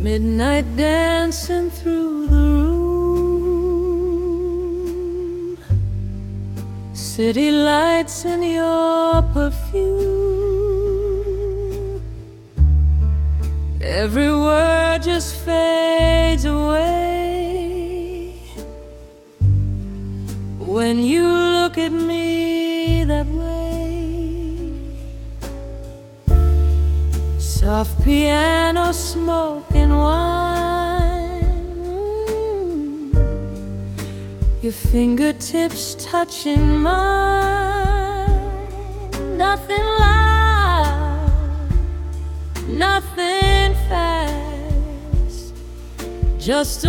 Midnight dancing through the room, city lights in your perfume. Every word just fades away when you look at me that way. Soft piano, smoking wine, your fingertips touching mine. Nothing loud, nothing fast, just a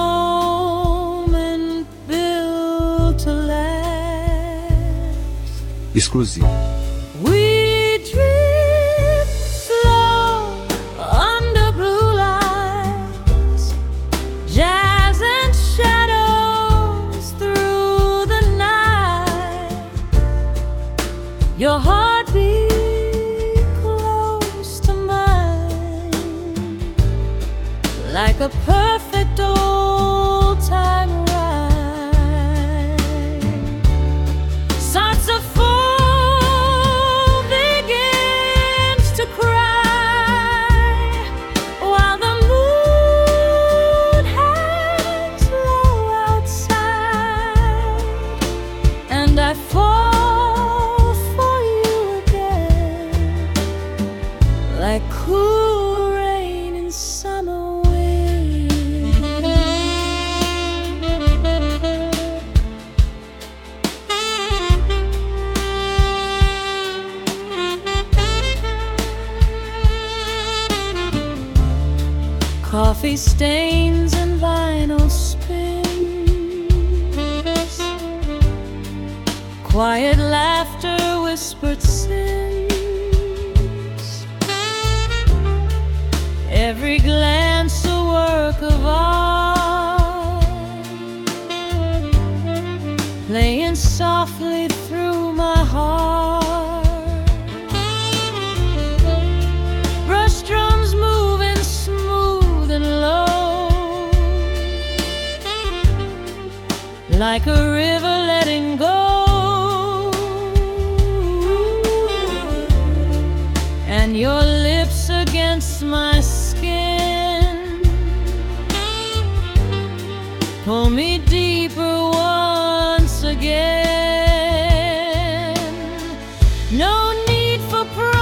moment built to last. Exclusivo. We drift slow under blue lights, jazz and shadows through the night. Your heartbeat close to mine, like a perfect old-time ride. Saxophone begins to cry while the moon hangs low outside, and I fall for you again, like cool rain in summer wind. Coffee stains and vinyl spins, quiet laughter, whispered sins. Every glance a work of art, playing softly through my heart. Brush drums moving smooth and low, like a river letting go. And your lips against my skin pull me deeper once again. No need for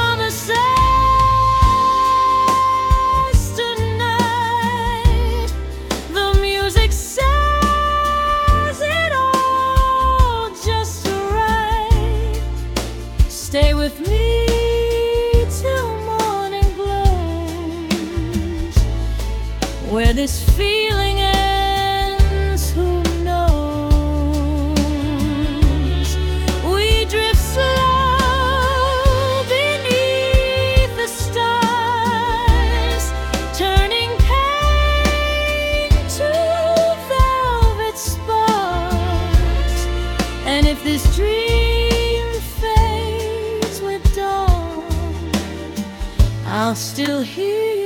promises tonight. The music says it all just right. Stay with me till morning glows. Where this feeling ends, who knows? We drift slow beneath the stars, turning pain to velvet sparks. And if this dream fades with dawn, I'll still hear